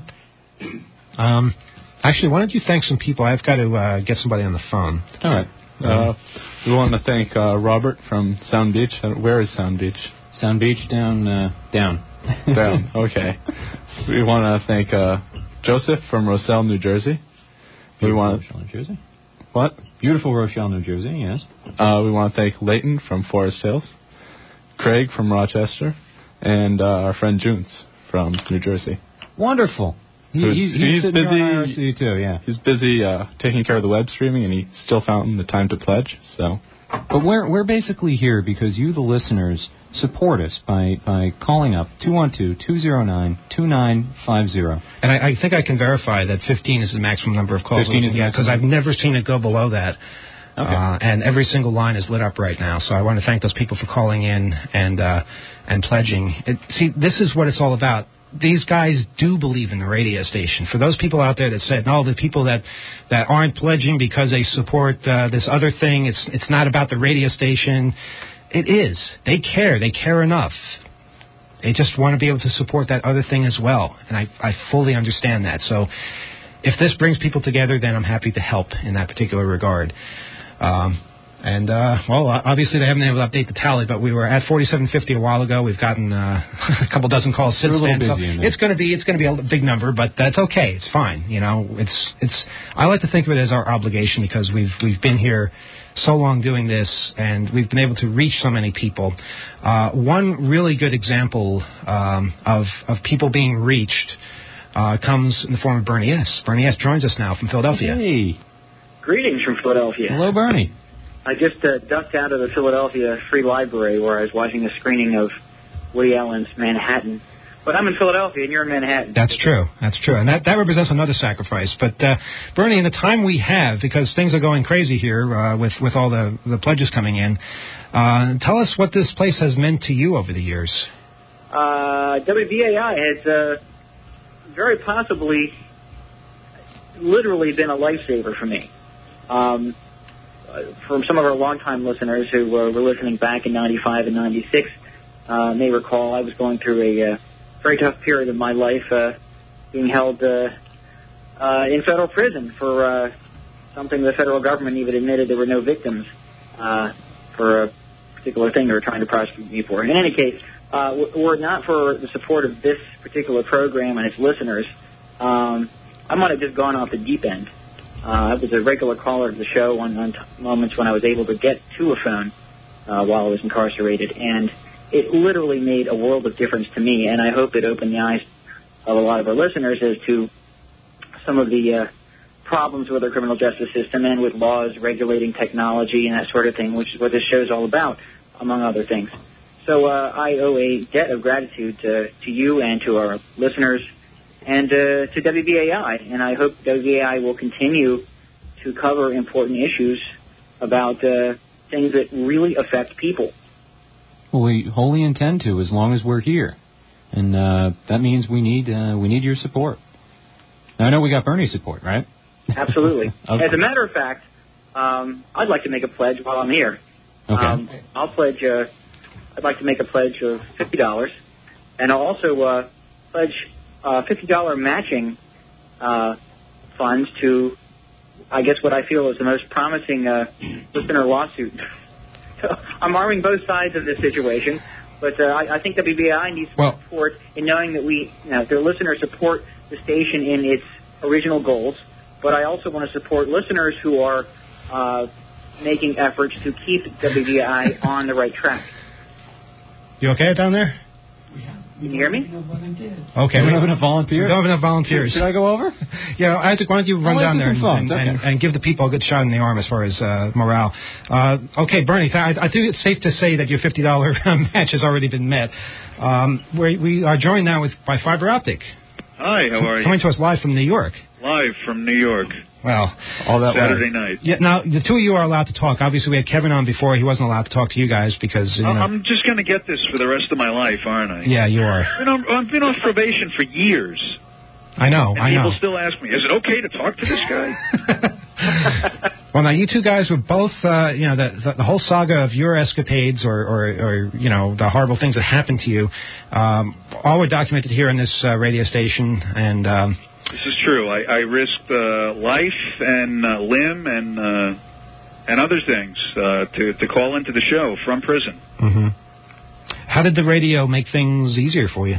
Actually, why don't you thank some people? I've got to get somebody on the phone. All right. We want to thank Robert from Sound Beach. Where is Sound Beach? Sound Beach down. Down. Okay. We want to thank Joseph from Rochelle, New Jersey. Rochelle, New Jersey. What? Beautiful Rochelle, New Jersey, yes. We want to thank Leighton from Forest Hills, Craig from Rochester, and our friend Junes from New Jersey. Wonderful. He's busy. IRC too, yeah. He's busy taking care of the web streaming, and he still found the time to pledge. So, but we're basically here because you, the listeners, support us by calling up 212-209-2950. And I think I can verify that 15 is the maximum number of calls. 15 is because I've never seen it go below that. Okay. And every single line is lit up right now. So I want to thank those people for calling in and pledging. See, this is what it's all about. These guys do believe in the radio station. For those people out there that said, no, the people that aren't pledging because they support this other thing, it's not about the radio station. It is. They care. They care enough. They just want to be able to support that other thing as well, and I fully understand that. So if this brings people together, then I'm happy to help in that particular regard. Obviously they haven't been able to update the tally, but we were at 4750 a while ago. We've gotten a couple dozen calls since then. So it's going to be a big number, but that's okay. It's fine. You know, it's. I like to think of it as our obligation because we've been here so long doing this, and we've been able to reach so many people. One really good example of people being reached comes in the form of Bernie S. Bernie S. joins us now from Philadelphia. Hey. Greetings from Philadelphia. Hello, Bernie. I just ducked out of the Philadelphia Free Library where I was watching a screening of Woody Allen's Manhattan. But I'm in Philadelphia and you're in Manhattan. That's true. And that represents another sacrifice. But, Bernie, in the time we have, because things are going crazy here with all the pledges coming in, tell us what this place has meant to you over the years. WBAI has very possibly literally been a lifesaver for me. From some of our longtime listeners who were listening back in 95 and 96 may recall I was going through a very tough period of my life being held in federal prison for something the federal government even admitted there were no victims for a particular thing they were trying to prosecute me for. In any case, were it not for the support of this particular program and its listeners, I might have just gone off the deep end. I was a regular caller to the show on moments when I was able to get to a phone while I was incarcerated, and it literally made a world of difference to me, and I hope it opened the eyes of a lot of our listeners as to some of the problems with our criminal justice system and with laws regulating technology and that sort of thing, which is what this show is all about, among other things. So I owe a debt of gratitude to you and to our listeners and to WBAI, and I hope WBAI will continue to cover important issues about things that really affect people. Well, we wholly intend to, as long as we're here, and that means we need your support. Now, I know we got Bernie's support, right? Absolutely. Okay. As a matter of fact, I'd like to make a pledge while I'm here. Okay. I'll pledge. I'd like to make a pledge of $50, and I'll also pledge $50 matching funds to, I guess, what I feel is the most promising listener lawsuit. So I'm arming both sides of this situation, but I think WBAI needs support in knowing that their listeners support the station in its original goals, but I also want to support listeners who are making efforts to keep WBAI on the right track. You okay down there? Can you hear me? Okay. We don't have enough volunteers? We don't have enough volunteers. Should I go over? Yeah, Isaac, why don't you run down there and give the people a good shot in the arm as far as morale. Okay, Bernie, I think it's safe to say that your $50 match has already been met. We are joined now by fiber optic. Hi, how are you? Coming to us live from New York. Live from New York. Well, all that Saturday night. Yeah. Now the two of you are allowed to talk. Obviously, we had Kevin on before. He wasn't allowed to talk to you guys because I'm just going to get this for the rest of my life, aren't I? Yeah, you are. I've been on probation for years. I know. And people still ask me, "Is it okay to talk to this guy?" Well, now you two guys were both, the whole saga of your escapades or the horrible things that happened to you, all were documented here on this radio station, and. This is true. I risked life and limb and other things to call into the show from prison. Mm-hmm. How did the radio make things easier for you?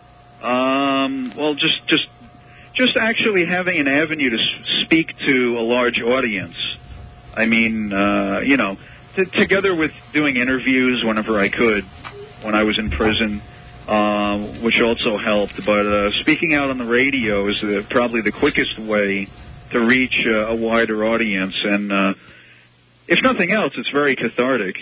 Well, just actually having an avenue to speak to a large audience. I mean, together with doing interviews whenever I could when I was in prison. Which also helped, but speaking out on the radio is probably the quickest way to reach a wider audience, and if nothing else, it's very cathartic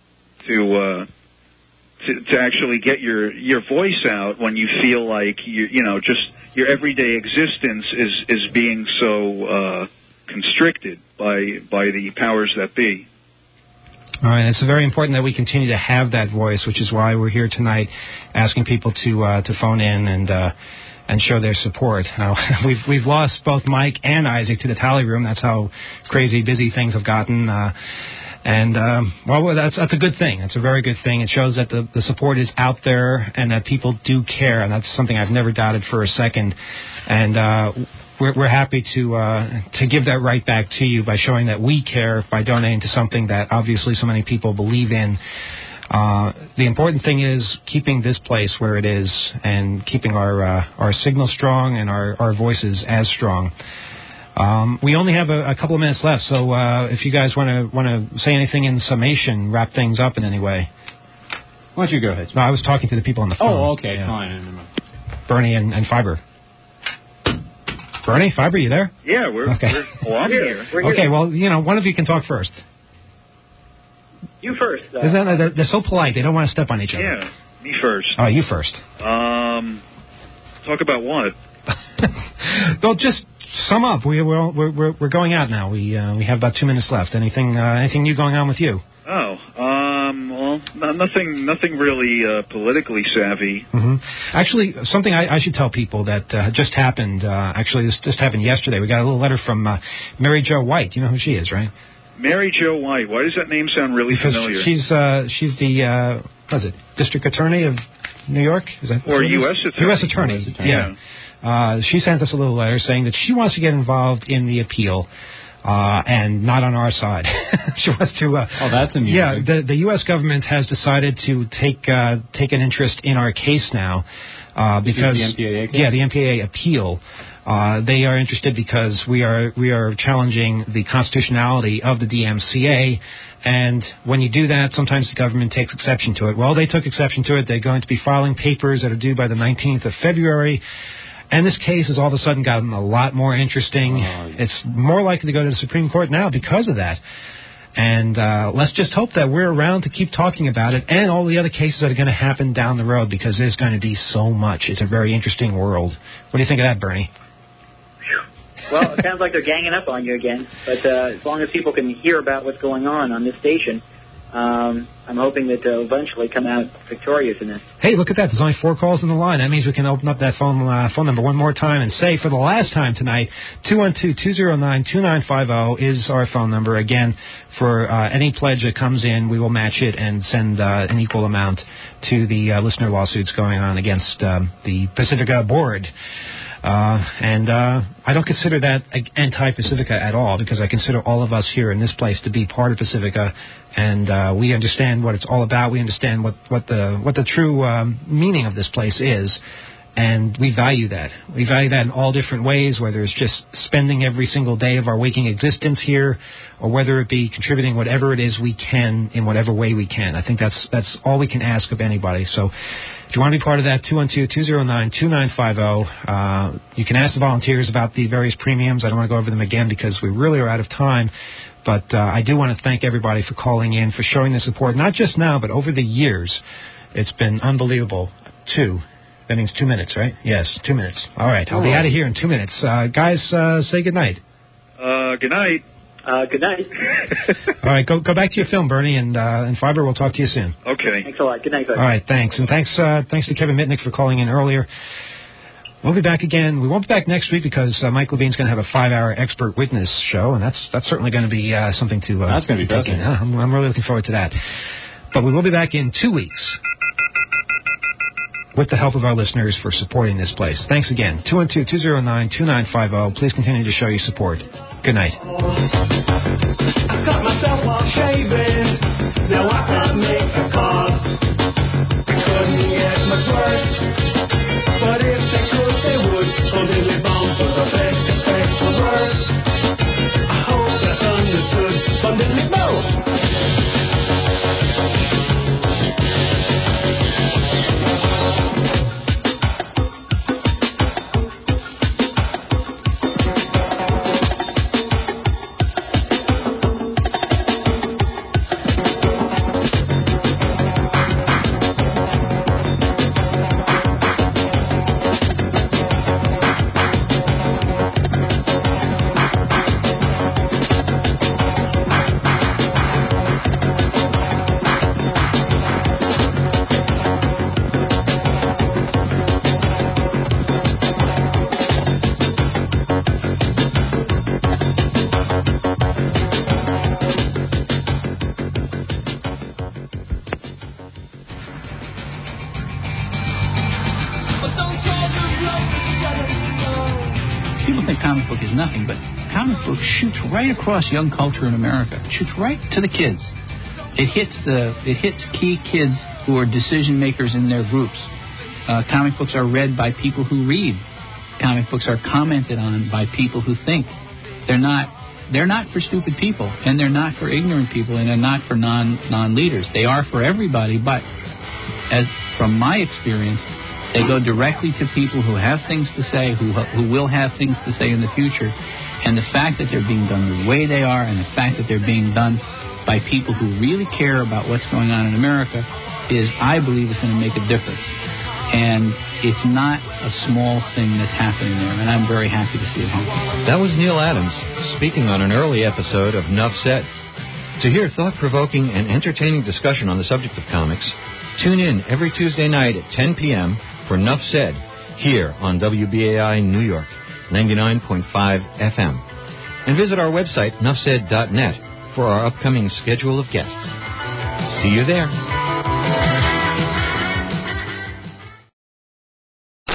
to actually get your voice out when you feel like just your everyday existence is being so constricted by the powers that be. All right, it's very important that we continue to have that voice, which is why we're here tonight, asking people to phone in and show their support. Now, we've lost both Mike and Isaac to the tally room. That's how crazy busy things have gotten. And, well, that's a good thing. That's a very good thing. It shows that the support is out there and that people do care, and that's something I've never doubted for a second. And we're happy to give that right back to you by showing that we care by donating to something that obviously so many people believe in. The important thing is keeping this place where it is and keeping our signal strong and our voices as strong. We only have a couple of minutes left, so if you guys want to say anything in summation, wrap things up in any way. Why don't you go ahead? No, I was talking to the people on the phone. Oh, okay, fine. Bernie and Fiber. Bernie, Fiber, you there? Yeah, I'm here. Okay, well, one of you can talk first. You first. They're so polite. They don't want to step on each other. Yeah, me first. Oh, you first. Talk about what? Well, just sum up. We're going out now. We have about 2 minutes left. Anything new going on with you? Oh, well, nothing really politically savvy. Mm-hmm. Actually, something I should tell people that just happened. Actually, this just happened yesterday. We got a little letter from Mary Jo White. You know who she is, right? Mary Jo White. Why does that name sound really familiar? She's the district attorney of New York. Is that or U.S. attorney? U.S. attorney. Yeah. She sent us a little letter saying that she wants to get involved in the appeal. And not on our side. She wants to. Oh, that's amusing. Yeah, the U.S. government has decided to take an interest in our case now because the MPAA case? Yeah, the MPAA appeal. They are interested because we are challenging the constitutionality of the DMCA, and when you do that, sometimes the government takes exception to it. Well, they took exception to it. They're going to be filing papers that are due by the 19th of February. And this case has all of a sudden gotten a lot more interesting. It's more likely to go to the Supreme Court now because of that. And let's just hope that we're around to keep talking about it and all the other cases that are going to happen down the road because there's going to be so much. It's a very interesting world. What do you think of that, Bernie? Well, it sounds like they're ganging up on you again. But as long as people can hear about what's going on this station, I'm hoping that they'll eventually come out victorious in this. Hey, look at that. There's only 4 calls on the line. That means we can open up that phone number one more time and say for the last time tonight, 212-209-2950 is our phone number. Again, for any pledge that comes in, we will match it and send an equal amount to the listener lawsuits going on against the Pacifica board. And I don't consider that anti-Pacifica at all because I consider all of us here in this place to be part of Pacifica, and we understand what it's all about. We understand what the true meaning of this place is, and we value that. We value that in all different ways, whether it's just spending every single day of our waking existence here, or whether it be contributing whatever it is we can in whatever way we can. I think that's all we can ask of anybody. So if you want to be part of that, 212-209-2950. You can ask the volunteers about the various premiums. I don't want to go over them again because we really are out of time. But I do want to thank everybody for calling in, for showing the support, not just now, but over the years. It's been unbelievable. That means 2 minutes, right? Yes, 2 minutes. All right, I'll be out of here in 2 minutes. Guys, say good night. Good night. Good night. All right, go back to your film, Bernie, and Fiber, we'll talk to you soon. Okay. Thanks a lot. Good night, guys. All right, thanks. And thanks to Kevin Mitnick for calling in earlier. We'll be back again. We won't be back next week because Mike Levine's going to have a 5-hour expert witness show, and that's certainly going to be something to that's going to be take in. I'm really looking forward to that. But we will be back in 2 weeks with the help of our listeners for supporting this place. Thanks again. 212-209-2950. Please continue to show your support. Good night. I cut myself while shaving. Now I can't make a call. It couldn't get much worse. But if they could, they would. Completely bound for the best, expect the worst. I hope that's understood. Abundantly both. nothing, but comic books shoots right across young culture in America. It shoots right to the kids. It hits key kids who are decision makers in their groups. Comic books are read by people who read. Comic books are commented on by people who think. They're not for stupid people, and they're not for ignorant people, and they're not for non-leaders. They are for everybody, but as from my experience, they go directly to people who have things to say, who will have things to say in the future. And the fact that they're being done the way they are, and the fact that they're being done by people who really care about what's going on in America is, I believe, is going to make a difference. And it's not a small thing that's happening there, and I'm very happy to see it happen. That was Neil Adams speaking on an early episode of Nuff Said. To hear thought-provoking and entertaining discussion on the subject of comics, tune in every Tuesday night at 10 p.m. for Nuff Said here on WBAI New York, 99.5 FM. And visit our website, nuffsaid.net, for our upcoming schedule of guests. See you there.